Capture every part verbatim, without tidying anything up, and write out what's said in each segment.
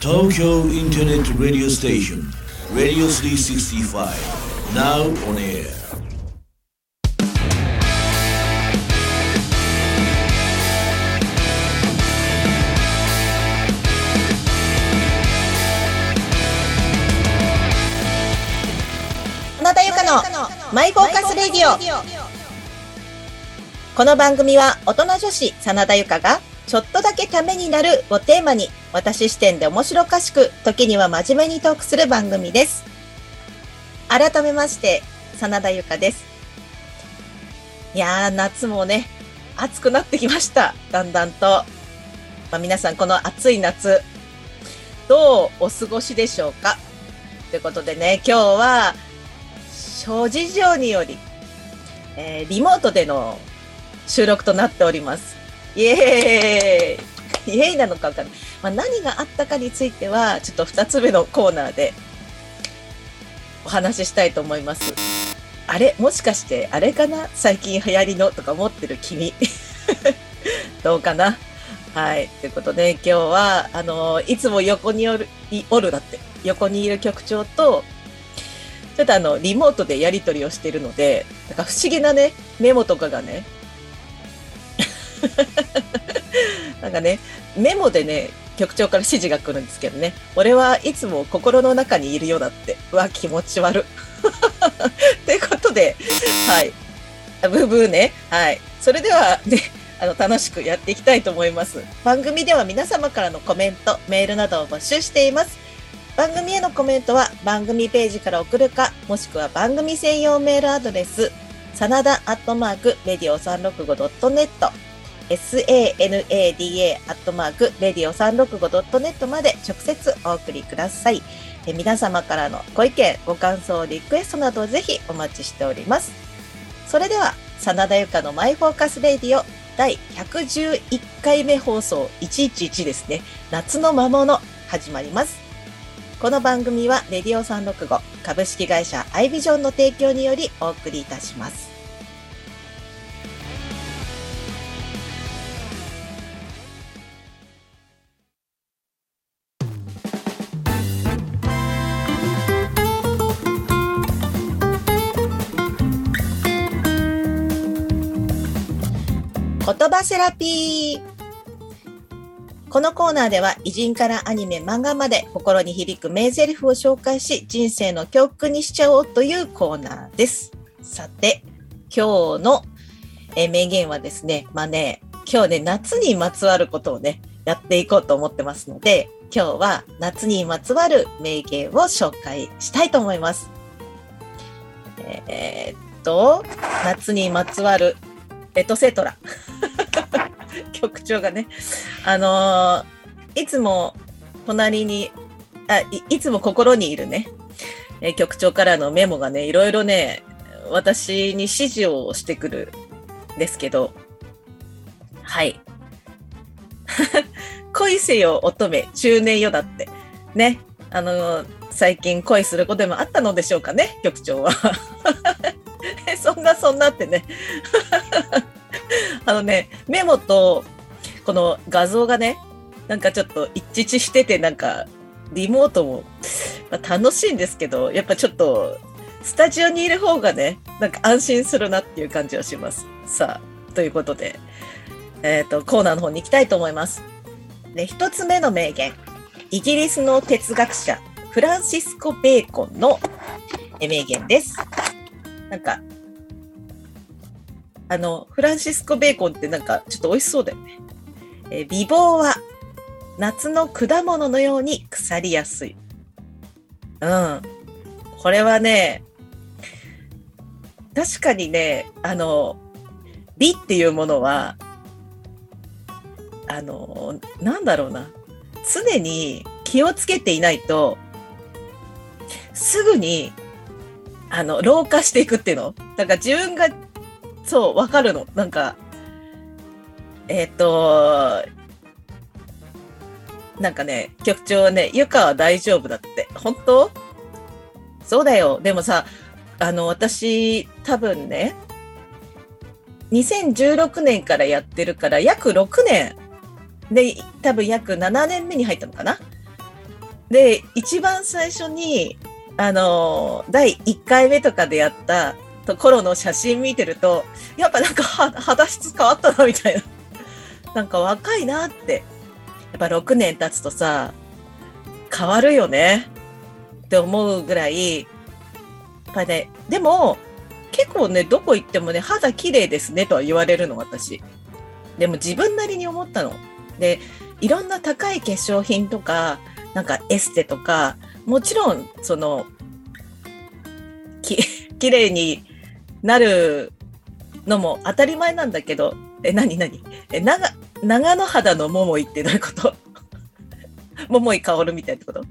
Tokyo Internet Radio Station Radio スリーシクスティーファイブ Now on air。 真田由香のマイフォーカスレディオ。この番組は大人女子真田由香がちょっとだけためになるをテーマに、私視点で面白おかしく、時には真面目にトークする番組です。改めまして真田由香です。いやー、夏もね暑くなってきました。だんだんと、まあ、皆さんこの暑い夏どうお過ごしでしょうかということでね、今日は諸事情により、えー、リモートでの収録となっております。イエーイイエーイなのか分かんない、まあ、何があったかについてはちょっとふたつめのコーナーでお話ししたいと思います。あれ、もしかしてあれかな、最近流行りのとか思ってる君どうかな。はい、ということで今日はあのいつも横におるおるだって横にいる局長とちょっとあのリモートでやり取りをしているので、なんか不思議なねメモとかがねなんかねメモでね局長から指示が来るんですけどね、俺はいつも心の中にいるよだって、うわ気持ち悪ということで、はいブーブーね。はい、それではねあの楽しくやっていきたいと思います。番組では皆様からのコメントメールなどを募集しています。番組へのコメントは番組ページから送るか、もしくは番組専用メールアドレスサナダアットマークレディオさんろくごドットネット サナダ アットマークレディオさんろくごドットネット まで直接お送りください。え皆様からのご意見ご感想リクエストなどぜひお待ちしております。それでは真田由香のマイフォーカスレディオだいひゃくじゅういっかいめ放送いちいちいちですね、夏の魔物始まります。この番組はレディオさんろくご株式会社アイビジョンの提供によりお送りいたします。言葉セラピー。このコーナーでは偉人からアニメ漫画まで心に響く名台詞を紹介し、人生の教訓にしちゃおうというコーナーです。さて今日のえ名言はですね、まあね今日ね夏にまつわることをねやっていこうと思ってますので、今日は夏にまつわる名言を紹介したいと思います。えー、っと夏にまつわるエトセトラ局長がね、あのー、いつも隣にあ い, いつも心にいるね、えー、局長からのメモがねいろいろね私に指示をしてくるんですけど、はい恋せよ乙女中年よだってね、あのー、最近恋することでもあったのでしょうかね局長はそんなそんなってねあのねメモとこの画像がねなんかちょっと一致してて、なんかリモートも、まあ、楽しいんですけど、やっぱちょっとスタジオにいる方がねなんか安心するなっていう感じはします。さあということで、えーと、コーナーの方に行きたいと思います。で一つ目の名言、イギリスの哲学者フランシスコ・ベーコンの名言です。なんかあのフランシスコ・ベーコンってなんかちょっと美味しそうだよね。え美貌は夏の果物のように腐りやすい。うん。これはね、確かにね、あの美っていうものはあのなんだろうな、常に気をつけていないとすぐにあの老化していくっていうの。だから自分がそうわかるの。なんかえっとなんかね局長はねゆかは大丈夫だって。本当？そうだよ。でもさ、あの私多分ねにせんじゅうろくねんからやってるから約ろくねんで多分約ななねんめに入ったのかな。 で一番最初にあのだいいっかいめとかでやったところの写真見てると、やっぱなんか肌質変わったなみたいな、なんか若いなって、やっぱろくねん経つとさ変わるよねって思うぐらい、やっぱね、でも結構ね、どこ行ってもね、肌綺麗ですねとは言われるの、私。でも自分なりに思ったの。で、いろんな高い化粧品とか、なんかエステとか、もちろん、その、き、綺麗になるのも当たり前なんだけど、え、なになにえ、長、長野肌の桃井ってどういうこと桃井薫みたいってこと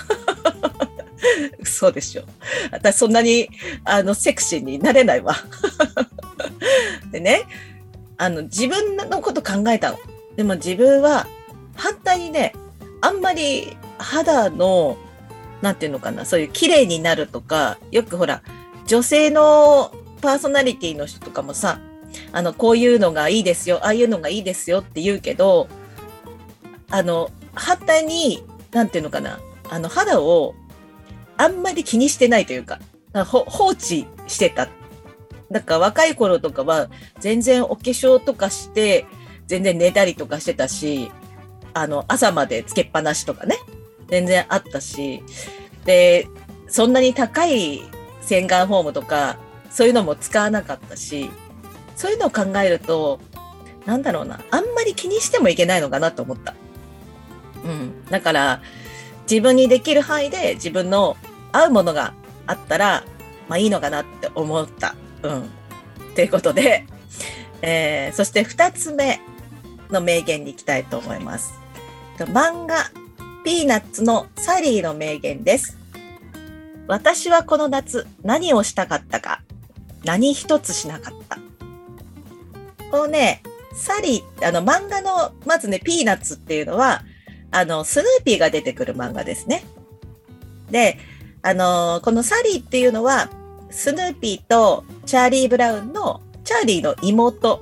そうでしょ。私そんなにあのセクシーになれないわ。でね、あの自分のこと考えたの。でも自分は反対にね、あんまり肌のなんていうのかな、そういう綺麗になるとか、よくほら女性のパーソナリティの人とかもさ、あのこういうのがいいですよ、ああいうのがいいですよって言うけど、あの反対になんていうのかな、あの肌をあんまり気にしてないというか、ほ放置してた。だから若い頃とかは全然お化粧とかして全然寝たりとかしてたし、あの朝までつけっぱなしとかね、全然あったし、でそんなに高い洗顔フォームとかそういうのも使わなかったし、そういうのを考えると、なんだろうな、あんまり気にしてもいけないのかなと思った。うん、だから自分にできる範囲で自分の合うものがあったら、まあいいのかなって思った。うん。ということで、えー、そして二つ目の名言に行きたいと思います。漫画ピーナッツのサリーの名言です。私はこの夏何をしたかったか、何一つしなかった。このね、サリー、あの漫画のまずね、ピーナッツっていうのは、あの、スヌーピーが出てくる漫画ですね。で、あのー、このサリーっていうのは、スヌーピーとチャーリー・ブラウンの、チャーリーの妹。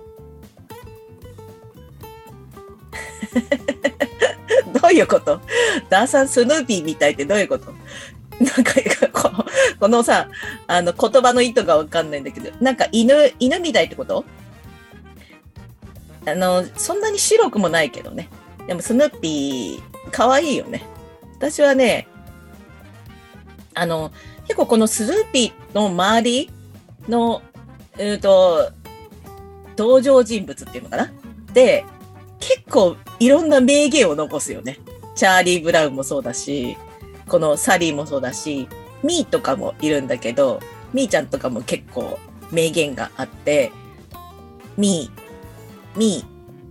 どういうこと？ダーさんスヌーピーみたいってどういうこと？なんかこの、このさ、あの、言葉の意図がわかんないんだけど、なんか犬、犬みたいってこと？あの、そんなに白くもないけどね。でもスヌーピー、かわいいよね。私はね、あの、結構このスヌーピーの周りの、えっと、登場人物っていうのかな？で、結構いろんな名言を残すよね。チャーリー・ブラウンもそうだし、このサリーもそうだし、ミーとかもいるんだけど、ミーちゃんとかも結構名言があって、ミー、ミ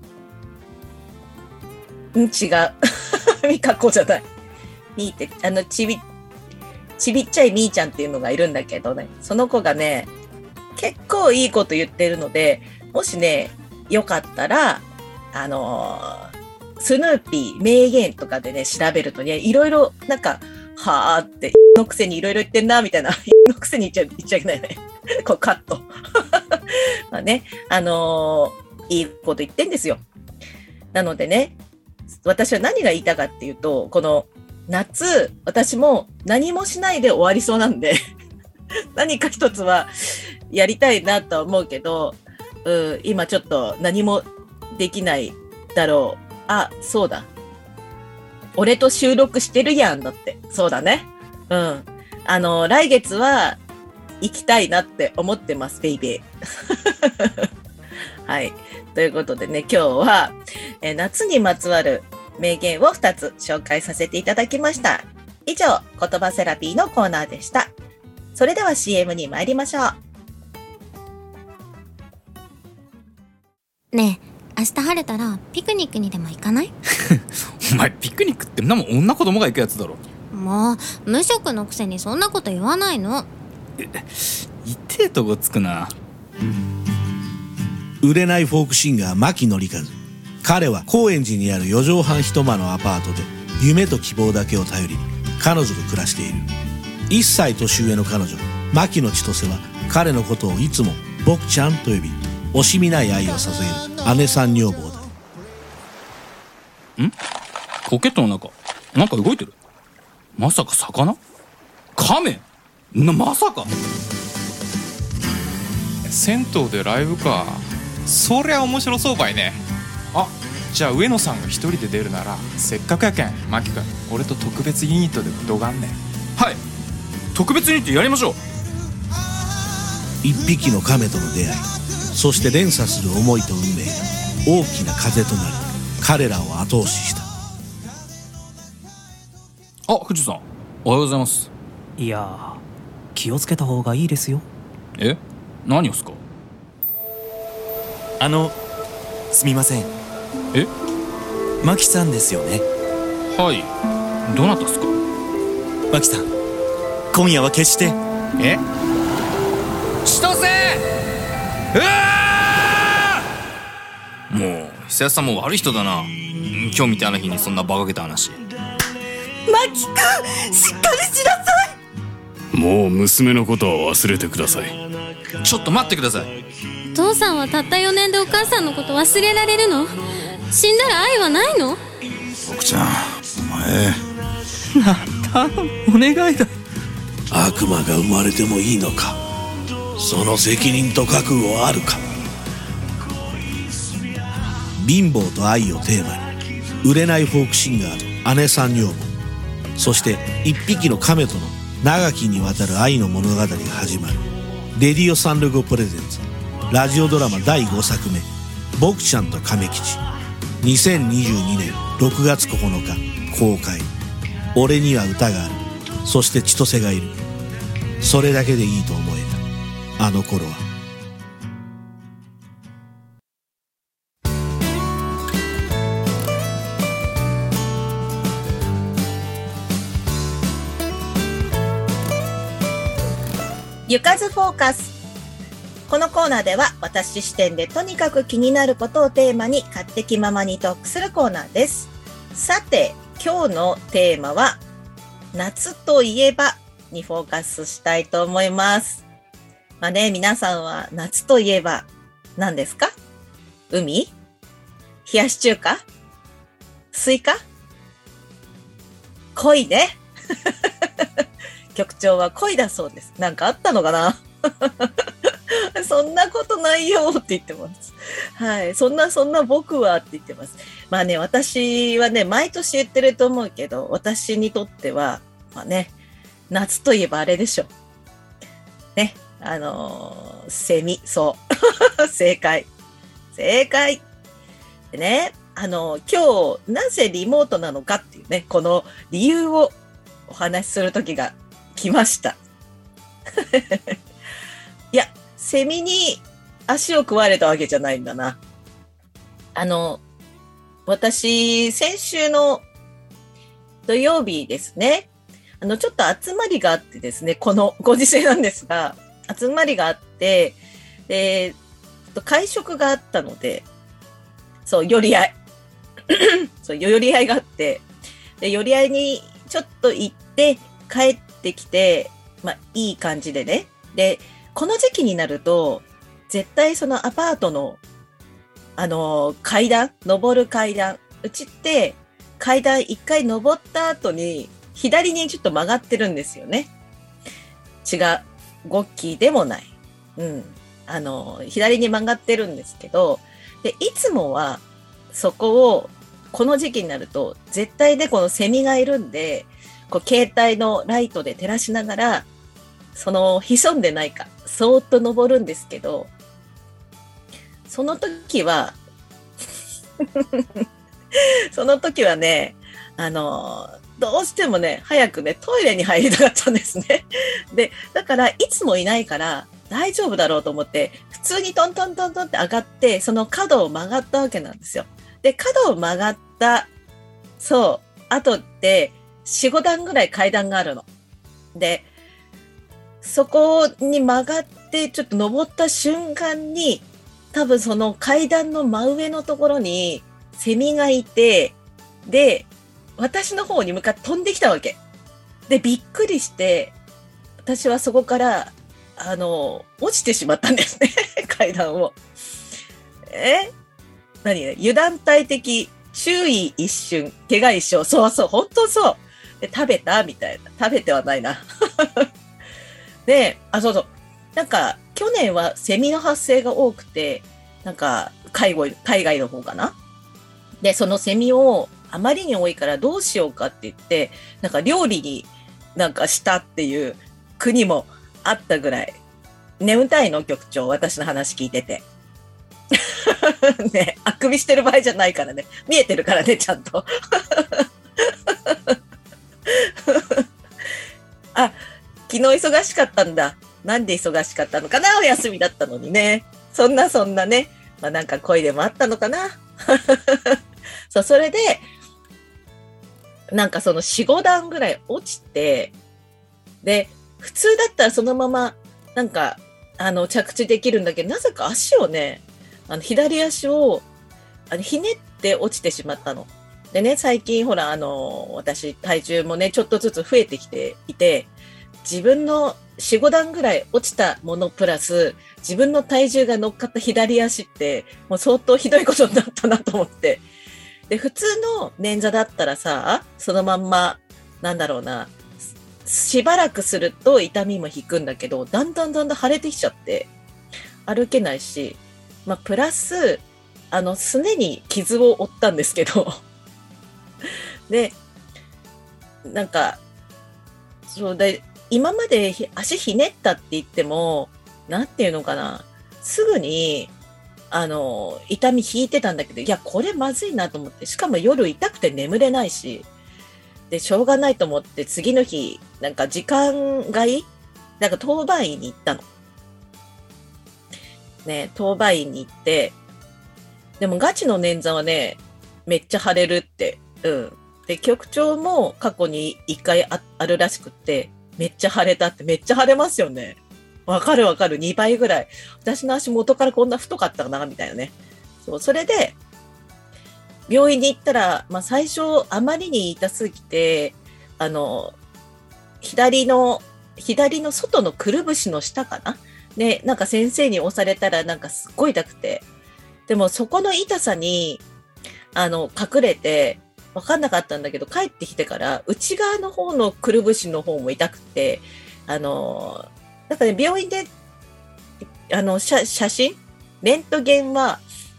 ー、ん違う。ミカコじゃない。ミーって、あの、ちび、ちびっちゃいミーちゃんっていうのがいるんだけどね、その子がね、結構いいこと言ってるので、もしね、よかったら、あのー、スヌーピー名言とかでね、調べるとね、いろいろ、なんか、はーって、のくせにいろいろ言ってんな、みたいな、のくせに言っちゃ、言っちゃいけないね。こうカット。まあね、あのー、いいこと言ってんですよ。なのでね、私は何が言いたかっていうと、この夏、私も何もしないで終わりそうなんで、何か一つはやりたいなとは思うけど、うん、今ちょっと何もできないだろう。あ、そうだ。俺と収録してるやんだって。そうだね。うん。あの、来月は行きたいなって思ってます、ベイベー。はい。ということでね、今日は、えー、夏にまつわる名言をふたつ紹介させていただきました。以上、言葉セラピーのコーナーでした。それでは シーエム に参りましょう。 ねえ、明日晴れたらピクニックにでも行かない？ お前ピクニックってんなもん女子供が行くやつだろ。 もう無職のくせにそんなこと言わないの。 え、痛えとこつくな。 売れないフォークシンガー牧野里和。彼は高円寺にあるよ畳半一間のアパートで夢と希望だけを頼りに彼女と暮らしている。いっさい年上の彼女牧野千歳は彼のことをいつも僕ちゃんと呼び、惜しみない愛を捧げる姉さん女房だ。 ん？ポケットの中なんか動いてる？ まさか魚？亀？な、まさか。 銭湯でライブか。そりゃ面白そうばいね。あ、じゃあ上野さんが一人で出るならせっかくやけんマキ君俺と特別ユニットでどがんねん。 はい、特別ユニットやりましょう。 一匹の亀との出会い、そして連鎖する思いと運命が大きな風となり彼らを後押しした。 あ、藤さんおはようございます。 いやー、気をつけた方がいいですよ。 え、何をすか？ あの、すみません。 え、 マキさんですよね。 はい、どなたっすか？ マキさん、今夜は決して。 え、千歳。うわー、もう久安さんも悪い人だな。今日みたいな日にそんな馬鹿げた話。 マキ君、しっかりしなさい。 もう娘のことは忘れてください。 ちょっと待ってください。 父さんはたったよねんでお母さんのこと忘れられるの？死んだら愛はないの？ 僕ちゃん、お前頼む、お願いだ。 悪魔が生まれてもいいのか。その責任と覚悟はあるか。貧乏と愛をテーマに売れないフォークシンガーと姉さん女房、そして一匹の亀との長きにわたる愛の物語が始まる。レディオサンルゴプレゼンツラジオドラマだいごさくめ、僕ちゃんと亀吉。にせんにじゅうにねんろくがつここのか公開。俺には歌がある、そして千歳がいる。それだけでいいと思えたあの頃は。 ゆかずフォーカス。このコーナーでは私視点でとにかく気になることをテーマに勝手気ままにトークするコーナーです。さて、今日のテーマは夏といえばにフォーカスしたいと思います。まあね、皆さんは夏といえば何ですか？海？冷やし中華？スイカ？恋ね。局長は恋だそうです。なんかあったのかな？そんなことないよって言ってます。はい。そんなそんな僕はって言ってます。まあね、私はね、毎年言ってると思うけど、私にとっては、まあね、夏といえばあれでしょ。ね。あのー、セミ、そう。正解。正解。でね、あのー、今日、なぜリモートなのかっていうね、この理由をお話しする時が来ました。いや、セミに足を食われたわけじゃないんだな。あの、私、先週の土曜日ですね、あの、ちょっと集まりがあってですね、このご時世なんですが、集まりがあって、で、会食があったので、そう、寄り合い。そう、寄り合いがあって、で、寄り合いにちょっと行って帰ってきて、まあ、いい感じでね。で、この時期になると、絶対そのアパートの、あのー、階段、登る階段。うちって、階段一回登った後に、左にちょっと曲がってるんですよね。違う。ゴッキーでもない。うん。あのー、左に曲がってるんですけど、で、いつもは、そこを、この時期になると、絶対でこのセミがいるんで、こう、携帯のライトで照らしながら、その、潜んでないか、そーっと登るんですけど、その時は、その時はね、あの、どうしてもね、早くね、トイレに入りたかったんですね。で、だから、いつもいないから、大丈夫だろうと思って、普通にトントントントンって上がって、その角を曲がったわけなんですよ。で、角を曲がった、そう、後って、よん、ご段ぐらい階段があるの。で、そこに曲がって、ちょっと登った瞬間に、多分その階段の真上のところに、セミがいて、で、私の方に向かって飛んできたわけ。で、びっくりして、私はそこから、あの、落ちてしまったんですね。階段を。え何ね、油断大敵、注意一瞬、怪我一生。そうそう、本当そう。 で食べたみたいな。食べてはないな。で、あ、そうそう。なんか、去年はセミの発生が多くて、なんか、海外、海外の方かな。で、そのセミをあまりに多いからどうしようかって言って、なんか料理になんかしたっていう国もあったぐらい。眠たいの局長、私の話聞いてて。ね、あくびしてる場合じゃないからね。見えてるからね、ちゃんと。あ、昨日忙しかったんだ。なんで忙しかったのかな、お休みだったのにね。そんなそんなね。まあなんか恋でもあったのかな。そう、それで、なんかそのよん、ご段ぐらい落ちて、で、普通だったらそのまま、なんか、あの、着地できるんだけど、なぜか足をね、あの、左足を、あの、ひねって落ちてしまったの。でね、最近ほら、あの、私、体重もね、ちょっとずつ増えてきていて、自分のよん、ご段ぐらい落ちたものプラス、自分の体重が乗っかった左足って、もう相当ひどいことになったなと思って。で、普通の捻挫だったらさ、そのまんま、なんだろうな、しばらくすると痛みも引くんだけど、だんだんだんだん腫れてきちゃって、歩けないし、まあ、プラス、あの、すねに傷を負ったんですけど、で、なんか、そうで、今まで足ひねったって言っても、なんていうのかな、すぐに、あの、痛み引いてたんだけど、いや、これまずいなと思って、しかも夜痛くて眠れないし、で、しょうがないと思って、次の日、なんか時間外なんか当番院に行ったの。ね、当番院に行って、でもガチの捻挫はね、めっちゃ腫れるって、うん。で、局長も過去に一回 あ, あるらしくって、めっちゃ腫れたって、めっちゃ腫れますよね。わかるわかる、にばいぐらい。私の足元からこんな太かったかな、みたいなね。そう、それで、病院に行ったら、まあ最初、あまりに痛すぎて、あの、左の、左の外のくるぶしの下かなで、なんか先生に押されたら、なんかすっごい痛くて。でもそこの痛さに、あの、隠れて、わかんなかったんだけど、帰ってきてから、内側の方のくるぶしの方も痛くて、あの、なんかね、病院で、あの、写写真レントゲンは、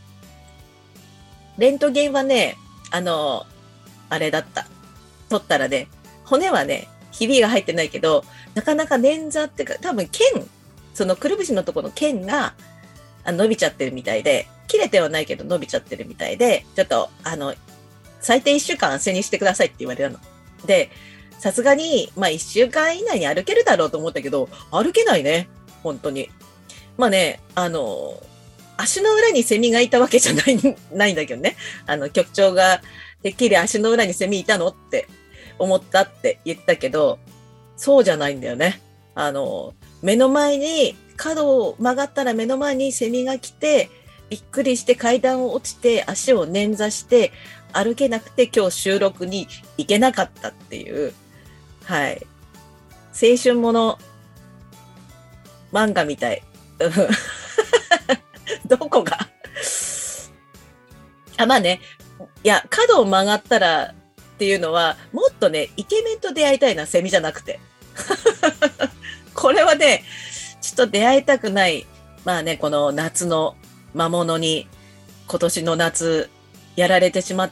レントゲンはね、あの、あれだった。取ったらね、骨はね、ひびが入ってないけど、なかなか捻挫っていうか、多分腱、そのくるぶしのところの腱があ伸びちゃってるみたいで、切れてはないけど伸びちゃってるみたいで、ちょっと、あの、最低いっしゅうかん背にしてくださいって言われたの。で、さすがに、まあいっしゅうかん以内に歩けるだろうと思ったけど、歩けないね。本当に。まあね、あの、足の裏にセミがいたわけじゃない、ないんだけどね。あの、局長が、てっきり足の裏にセミいたのって思ったって言ったけど、そうじゃないんだよね。あの、目の前に、角を曲がったら目の前にセミが来て、びっくりして階段を落ちて足を捻挫して歩けなくて今日収録に行けなかったっていう、はい。青春もの漫画みたい。どこがあ、まあね。いや、角を曲がったらっていうのは、もっとね、イケメンと出会いたいな、セミじゃなくて。これはね、ちょっと出会いたくない。まあね、この夏の魔物に、今年の夏、やられてしまって、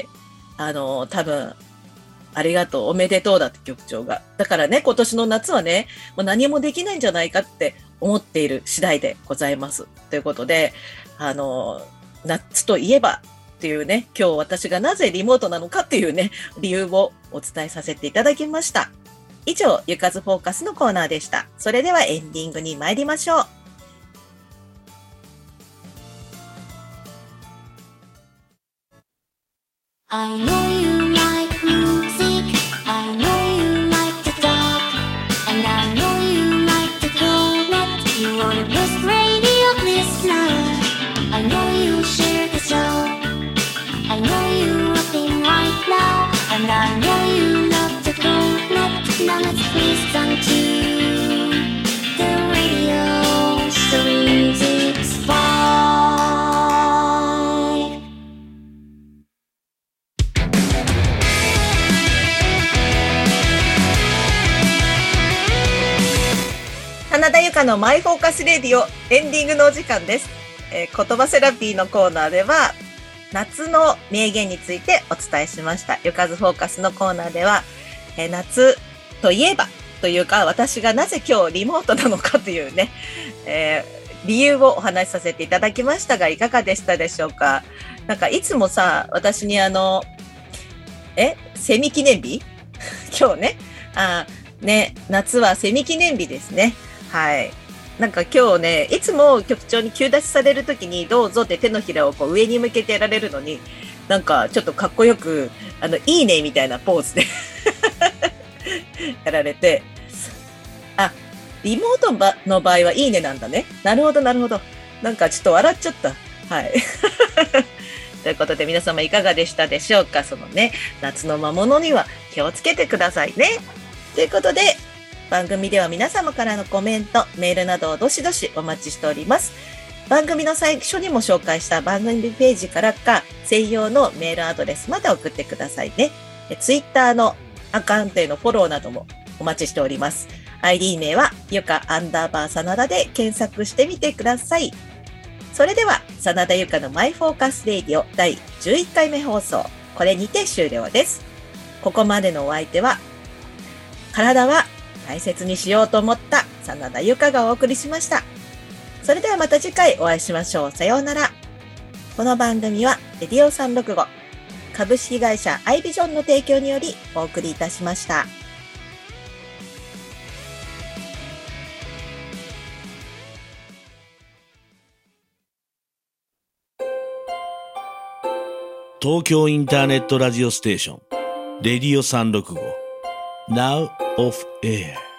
あの、多分、ありがとう、おめでとうだって局長が。だからね、今年の夏はね、もう何もできないんじゃないかって思っている次第でございます。ということで、あの、夏といえばっていうね、今日私がなぜリモートなのかっていうね、理由をお伝えさせていただきました。以上、ゆかずフォーカスのコーナーでした。それではエンディングに参りましょう。 I know you like music, I know you like to talk, and I know you like to go net. You are the best radio listener. I know you share the show. I know you rocking right now, and I know you love to go net. Now let's listen to the radio three six five. 真田由香のマイフォーカスレディオエンディングのお時間です。えー、言葉セラピーのコーナーでは夏の名言についてお伝えしました。ゆかずフォーカスのコーナーでは、えー、夏といえばというか、私がなぜ今日リモートなのかというね、えー、理由をお話しさせていただきましたが、いかがでしたでしょうか。なんかいつもさ、私にあのえセミ記念日今日ね、あね、夏はセミ記念日ですね。はい。なんか今日ね、いつも局長に急出しされるときにどうぞって手のひらをこう上に向けてやられるのに、なんかちょっとかっこよく、あの、いいねみたいなポーズでやられて、あ、リモートの場合はいいねなんだね。なるほどなるほど。なんかちょっと笑っちゃった。はい。ということで皆様いかがでしたでしょうか。そのね、夏の魔物には気をつけてくださいね。ということで、番組では皆様からのコメント、メールなどをどしどしお待ちしております。番組の最初にも紹介した番組ページからか、専用のメールアドレスまで送ってくださいね。ツイッターのアカウントへのフォローなどもお待ちしております。アイディー 名はゆかアンダーバー真田で検索してみてください。それでは、真田ゆかのマイフォーカスレディオだいじゅういっかいめ放送、これにて終了です。ここまでのお相手は、体は大切にしようと思った真田ゆかがお送りしました。それではまた次回お会いしましょう。さようなら。この番組はレディオさんろくご株式会社アイビジョンの提供によりお送りいたしました。 東京インターネットラジオステーションレディオさんろくご Now off air